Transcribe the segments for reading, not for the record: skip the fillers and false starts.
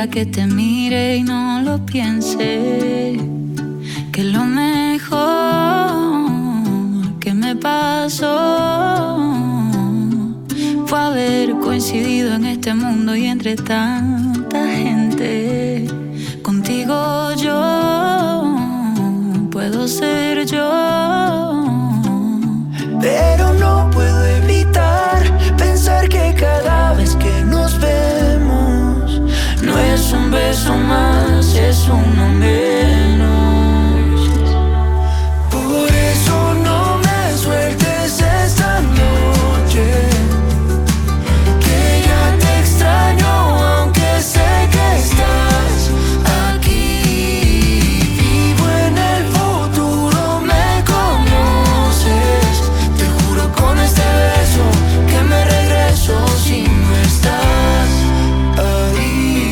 Deja que te mire y no lo piense, que lo mejor que me pasó fue haber coincidido en este mundo y entre tanta gente. Contigo yo puedo ser yo, pero no puedo evitar pensar que cada vez que nos vemos no es un beso más, es uno menos. Por eso no me sueltes esta noche, que ya te extraño aunque sé que estás aquí. Vivo en el futuro, me conoces. Te juro con este beso que me regreso si no estás ahí.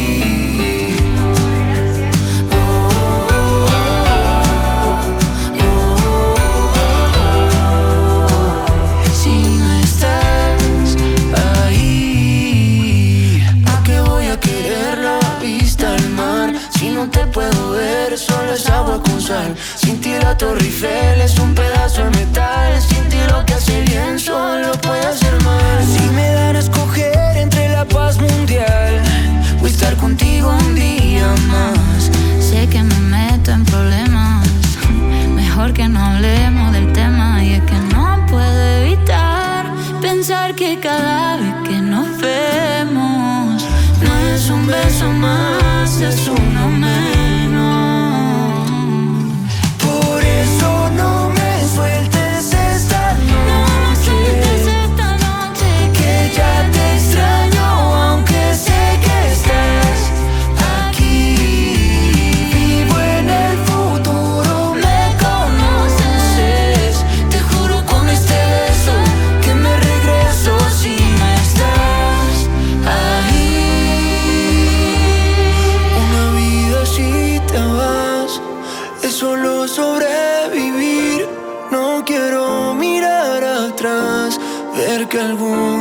Si no estás ahí, ¿a qué voy a querer la vista al mar? Si no te puedo ver, solo es agua con sal. Sin ti la Torre Eiffel es un pedazo de metal. Sin ti lo que hace bien solo puede hacer mal. Si me dan a escoger entre la paz mundial o estar contigo un día más, sé que me meto en problemas. Mejor que no hablemos del tema. Y es que no puedo evitar pensar que cada vez que nos vemos no es un beso más, es uno menos. Por eso no me sueltes esta noche, que ya te extraño aunque sé que estás aquí. Vivo en el futuro, me conoces. Te juro con este beso que me regreso si no estás ahí. Una vida si te vas es solo sobrevivir. No quiero mirar atrás, ver que algún